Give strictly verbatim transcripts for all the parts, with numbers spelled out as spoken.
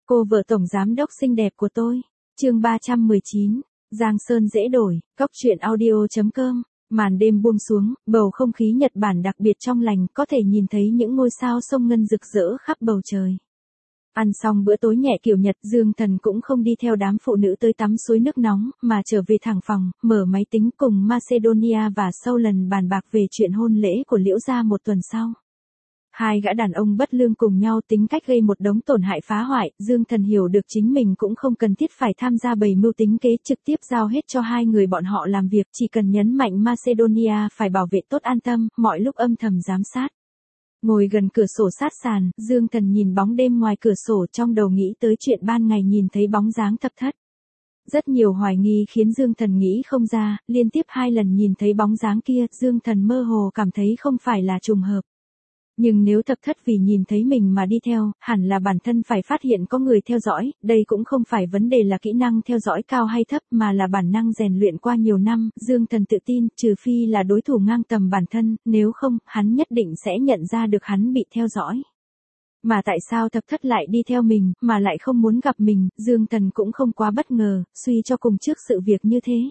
Cô vợ tổng giám đốc xinh đẹp của tôi. Chương ba trăm mười chín. Giang Sơn dễ đổi. Cóc truyện audio chấm com. Màn đêm buông xuống, bầu không khí Nhật Bản đặc biệt trong lành, có thể nhìn thấy những ngôi sao sông ngân rực rỡ khắp bầu trời. Ăn xong bữa tối nhẹ kiểu Nhật, Dương Thần cũng không đi theo đám phụ nữ tới tắm suối nước nóng, mà trở về thẳng phòng, mở máy tính cùng Macedonia và Solon bàn bạc về chuyện hôn lễ của Liễu gia một tuần sau. Hai gã đàn ông bất lương cùng nhau tính cách gây một đống tổn hại phá hoại, Dương Thần hiểu được chính mình cũng không cần thiết phải tham gia bày mưu tính kế, trực tiếp giao hết cho hai người bọn họ làm việc, chỉ cần nhấn mạnh Macedonia phải bảo vệ tốt an tâm, mọi lúc âm thầm giám sát. Ngồi gần cửa sổ sát sàn, Dương Thần nhìn bóng đêm ngoài cửa sổ, trong đầu nghĩ tới chuyện ban ngày nhìn thấy bóng dáng Thập Thất. Rất nhiều hoài nghi khiến Dương Thần nghĩ không ra, liên tiếp hai lần nhìn thấy bóng dáng kia, Dương Thần mơ hồ cảm thấy không phải là trùng hợp. Nhưng nếu Thập Thất vì nhìn thấy mình mà đi theo, hẳn là bản thân phải phát hiện có người theo dõi, đây cũng không phải vấn đề là kỹ năng theo dõi cao hay thấp mà là bản năng rèn luyện qua nhiều năm, Dương Thần tự tin, trừ phi là đối thủ ngang tầm bản thân, nếu không, hắn nhất định sẽ nhận ra được hắn bị theo dõi. Mà tại sao Thập Thất lại đi theo mình, mà lại không muốn gặp mình, Dương Thần cũng không quá bất ngờ, suy cho cùng trước sự việc như thế.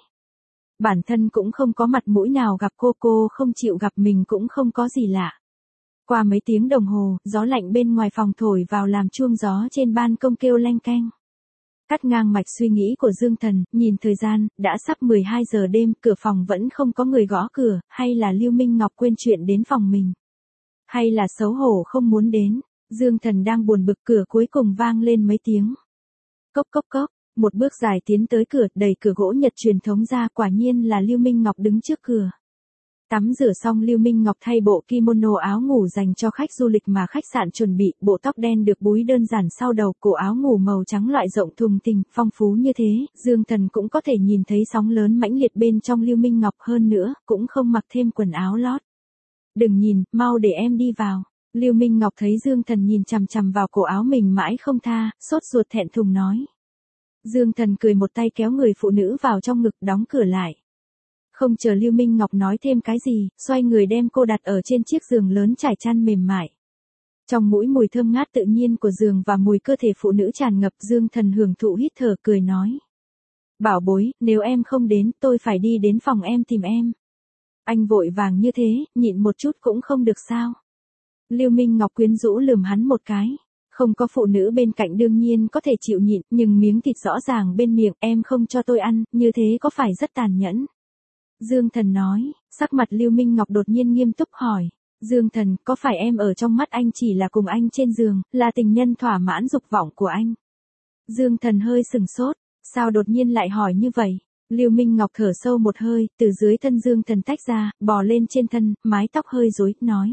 Bản thân cũng không có mặt mũi nào gặp cô, cô không chịu gặp mình cũng không có gì lạ. Qua mấy tiếng đồng hồ, gió lạnh bên ngoài phòng thổi vào làm chuông gió trên ban công kêu leng keng. Cắt ngang mạch suy nghĩ của Dương Thần, nhìn thời gian, đã sắp mười hai giờ đêm, cửa phòng vẫn không có người gõ cửa, hay là Lưu Minh Ngọc quên chuyện đến phòng mình. Hay là xấu hổ không muốn đến, Dương Thần đang buồn bực, cửa cuối cùng vang lên mấy tiếng. Cốc cốc cốc, một bước dài tiến tới cửa, đẩy cửa gỗ Nhật truyền thống ra, quả nhiên là Lưu Minh Ngọc đứng trước cửa. Tắm rửa xong, Lưu Minh Ngọc thay bộ kimono áo ngủ dành cho khách du lịch mà khách sạn chuẩn bị, bộ tóc đen được búi đơn giản sau đầu, cổ áo ngủ màu trắng loại rộng thùng thình, phong phú như thế, Dương Thần cũng có thể nhìn thấy sóng lớn mãnh liệt bên trong Lưu Minh Ngọc, hơn nữa, cũng không mặc thêm quần áo lót. Đừng nhìn, mau để em đi vào. Lưu Minh Ngọc thấy Dương Thần nhìn chằm chằm vào cổ áo mình mãi không tha, sốt ruột thẹn thùng nói. Dương Thần cười một tay kéo người phụ nữ vào trong ngực, đóng cửa lại. Không chờ Lưu Minh Ngọc nói thêm cái gì, xoay người đem cô đặt ở trên chiếc giường lớn trải chăn mềm mại. Trong mũi mùi thơm ngát tự nhiên của giường và mùi cơ thể phụ nữ tràn ngập, Dương Thần hưởng thụ hít thở cười nói. Bảo bối, nếu em không đến, tôi phải đi đến phòng em tìm em. Anh vội vàng như thế, nhịn một chút cũng không được sao. Lưu Minh Ngọc quyến rũ lườm hắn một cái. Không có phụ nữ bên cạnh đương nhiên có thể chịu nhịn, nhưng miếng thịt rõ ràng bên miệng, em không cho tôi ăn, như thế có phải rất tàn nhẫn? Dương Thần nói, sắc mặt Lưu Minh Ngọc đột nhiên nghiêm túc hỏi. Dương Thần, có phải em ở trong mắt anh chỉ là cùng anh trên giường, là tình nhân thỏa mãn dục vọng của anh? Dương Thần hơi sừng sốt, sao đột nhiên lại hỏi như vậy? Lưu Minh Ngọc thở sâu một hơi, từ dưới thân Dương Thần tách ra, bò lên trên thân, mái tóc hơi rối, nói.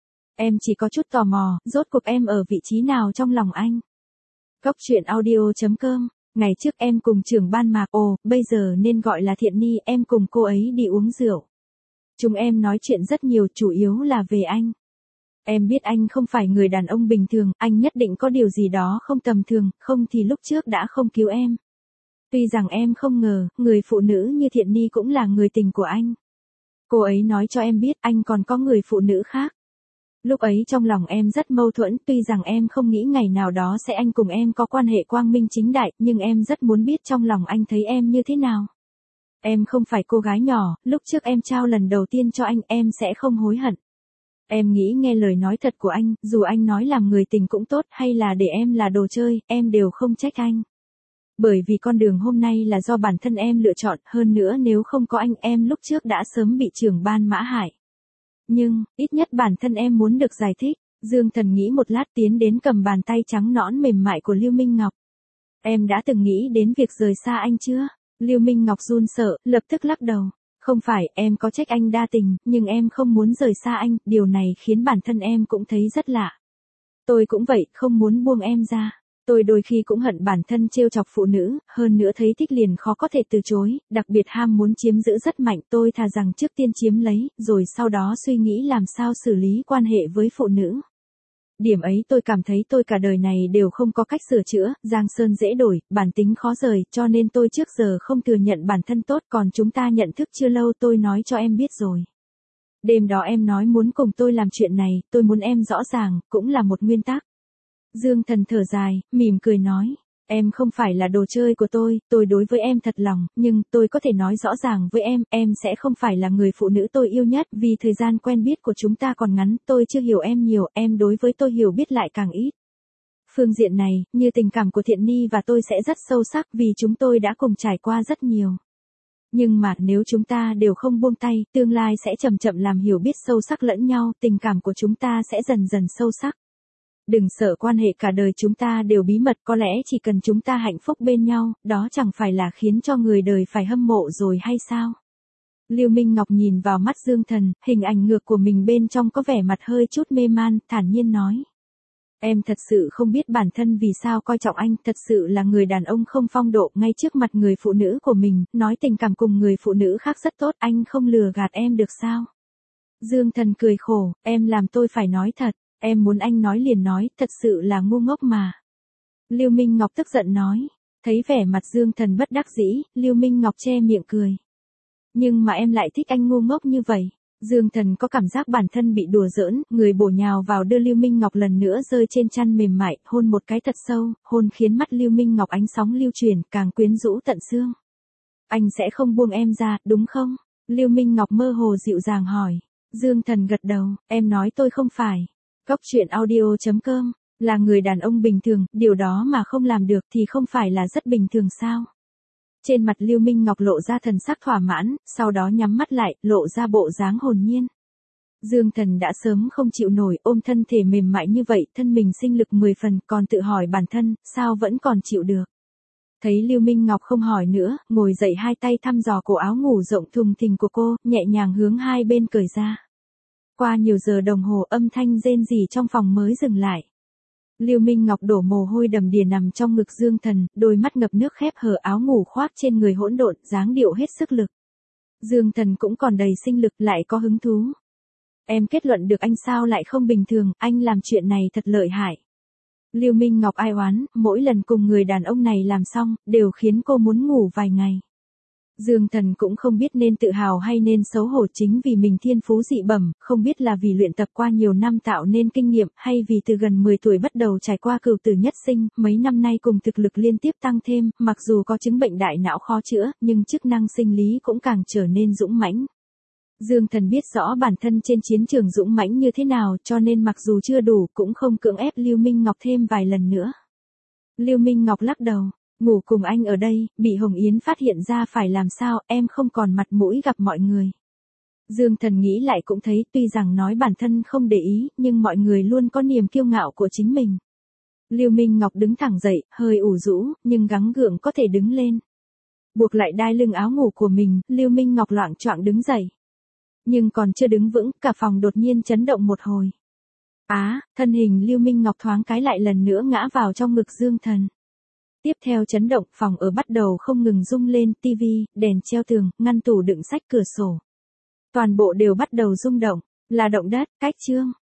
Em chỉ có chút tò mò, rốt cuộc em ở vị trí nào trong lòng anh? Cóc truyện audio chấm com. Ngày trước em cùng trưởng ban Mạc, ồ, bây giờ nên gọi là Thiện Ni, em cùng cô ấy đi uống rượu. Chúng em nói chuyện rất nhiều, chủ yếu là về anh. Em biết anh không phải người đàn ông bình thường, anh nhất định có điều gì đó không tầm thường, không thì lúc trước đã không cứu em. Tuy rằng em không ngờ, người phụ nữ như Thiện Ni cũng là người tình của anh. Cô ấy nói cho em biết anh còn có người phụ nữ khác. Lúc ấy trong lòng em rất mâu thuẫn, tuy rằng em không nghĩ ngày nào đó sẽ anh cùng em có quan hệ quang minh chính đại, nhưng em rất muốn biết trong lòng anh thấy em như thế nào. Em không phải cô gái nhỏ, lúc trước em trao lần đầu tiên cho anh, em sẽ không hối hận. Em nghĩ nghe lời nói thật của anh, dù anh nói làm người tình cũng tốt, hay là để em là đồ chơi, em đều không trách anh. Bởi vì con đường hôm nay là do bản thân em lựa chọn, hơn nữa nếu không có anh, em lúc trước đã sớm bị trưởng ban mã hại. Nhưng, ít nhất bản thân em muốn được giải thích. Dương Thần nghĩ một lát tiến đến cầm bàn tay trắng nõn mềm mại của Lưu Minh Ngọc. Em đã từng nghĩ đến việc rời xa anh chưa? Lưu Minh Ngọc run sợ, lập tức lắc đầu. Không phải, em có trách anh đa tình, nhưng em không muốn rời xa anh, điều này khiến bản thân em cũng thấy rất lạ. Tôi cũng vậy, không muốn buông em ra. Tôi đôi khi cũng hận bản thân trêu chọc phụ nữ, hơn nữa thấy thích liền khó có thể từ chối, đặc biệt ham muốn chiếm giữ rất mạnh, tôi thà rằng trước tiên chiếm lấy, rồi sau đó suy nghĩ làm sao xử lý quan hệ với phụ nữ. Điểm ấy tôi cảm thấy tôi cả đời này đều không có cách sửa chữa, Giang Sơn dễ đổi, bản tính khó rời, cho nên tôi trước giờ không thừa nhận bản thân tốt, còn chúng ta nhận thức chưa lâu tôi nói cho em biết rồi. Đêm đó em nói muốn cùng tôi làm chuyện này, tôi muốn em rõ ràng, cũng là một nguyên tắc. Dương Thần thở dài, mỉm cười nói. Em không phải là đồ chơi của tôi, tôi đối với em thật lòng, nhưng tôi có thể nói rõ ràng với em, em sẽ không phải là người phụ nữ tôi yêu nhất, vì thời gian quen biết của chúng ta còn ngắn, tôi chưa hiểu em nhiều, em đối với tôi hiểu biết lại càng ít. Phương diện này, như tình cảm của Thiện Ni và tôi sẽ rất sâu sắc vì chúng tôi đã cùng trải qua rất nhiều. Nhưng mà nếu chúng ta đều không buông tay, tương lai sẽ chậm chậm làm hiểu biết sâu sắc lẫn nhau, tình cảm của chúng ta sẽ dần dần sâu sắc. Đừng sợ quan hệ cả đời chúng ta đều bí mật, có lẽ chỉ cần chúng ta hạnh phúc bên nhau, đó chẳng phải là khiến cho người đời phải hâm mộ rồi hay sao? Lưu Minh Ngọc nhìn vào mắt Dương Thần, hình ảnh ngược của mình bên trong có vẻ mặt hơi chút mê man, thản nhiên nói. Em thật sự không biết bản thân vì sao coi trọng anh, thật sự là người đàn ông không phong độ, ngay trước mặt người phụ nữ của mình, nói tình cảm cùng người phụ nữ khác rất tốt, anh không lừa gạt em được sao? Dương Thần cười khổ, em làm tôi phải nói thật, em muốn anh nói liền nói, thật sự là ngu ngốc mà. Lưu Minh Ngọc tức giận nói, thấy vẻ mặt Dương Thần bất đắc dĩ, Lưu Minh Ngọc che miệng cười. Nhưng mà em lại thích anh ngu ngốc như vậy. Dương Thần có cảm giác bản thân bị đùa giỡn, người bổ nhào vào đưa Lưu Minh Ngọc lần nữa rơi trên chăn mềm mại, hôn một cái thật sâu, hôn khiến mắt Lưu Minh Ngọc ánh sóng lưu chuyển, càng quyến rũ tận xương. Anh sẽ không buông em ra, đúng không? Lưu Minh Ngọc mơ hồ dịu dàng hỏi. Dương Thần gật đầu, em nói tôi không phải. Cóc truyện audio chấm com, là người đàn ông bình thường, điều đó mà không làm được thì không phải là rất bình thường sao? Trên mặt Lưu Minh Ngọc lộ ra thần sắc thỏa mãn, sau đó nhắm mắt lại, lộ ra bộ dáng hồn nhiên. Dương Thần đã sớm không chịu nổi, ôm thân thể mềm mại như vậy, thân mình sinh lực mười phần, còn tự hỏi bản thân, sao vẫn còn chịu được. Thấy Lưu Minh Ngọc không hỏi nữa, ngồi dậy hai tay thăm dò cổ áo ngủ rộng thùng thình của cô, nhẹ nhàng hướng hai bên cởi ra. Qua nhiều giờ đồng hồ âm thanh rên rỉ trong phòng mới dừng lại. Lưu Minh Ngọc đổ mồ hôi đầm đìa nằm trong ngực Dương Thần, đôi mắt ngập nước khép hờ áo ngủ khoác trên người hỗn độn, dáng điệu hết sức lực. Dương Thần cũng còn đầy sinh lực, lại có hứng thú. Em kết luận được anh sao lại không bình thường, anh làm chuyện này thật lợi hại. Lưu Minh Ngọc ai oán, mỗi lần cùng người đàn ông này làm xong, đều khiến cô muốn ngủ vài ngày. Dương Thần cũng không biết nên tự hào hay nên xấu hổ, chính vì mình thiên phú dị bẩm, không biết là vì luyện tập qua nhiều năm tạo nên kinh nghiệm, hay vì từ gần mười tuổi bắt đầu trải qua cửu tử nhất sinh, mấy năm nay cùng thực lực liên tiếp tăng thêm, mặc dù có chứng bệnh đại não khó chữa, nhưng chức năng sinh lý cũng càng trở nên dũng mãnh. Dương Thần biết rõ bản thân trên chiến trường dũng mãnh như thế nào, cho nên mặc dù chưa đủ, cũng không cưỡng ép Lưu Minh Ngọc thêm vài lần nữa. Lưu Minh Ngọc lắc đầu. Ngủ cùng anh ở đây, bị Hồng Yến phát hiện ra phải làm sao, em không còn mặt mũi gặp mọi người. Dương Thần nghĩ lại cũng thấy, tuy rằng nói bản thân không để ý, nhưng mọi người luôn có niềm kiêu ngạo của chính mình. Lưu Minh Ngọc đứng thẳng dậy, hơi ủ rũ, nhưng gắng gượng có thể đứng lên. Buộc lại đai lưng áo ngủ của mình, Lưu Minh Ngọc loạng choạng đứng dậy. Nhưng còn chưa đứng vững, cả phòng đột nhiên chấn động một hồi. Á, thân hình Lưu Minh Ngọc thoáng cái lại lần nữa ngã vào trong ngực Dương Thần. Tiếp theo chấn động, phòng ở bắt đầu không ngừng rung lên, tivi, đèn treo tường, ngăn tủ đựng sách, cửa sổ. Toàn bộ đều bắt đầu rung động, là động đất, cách chương.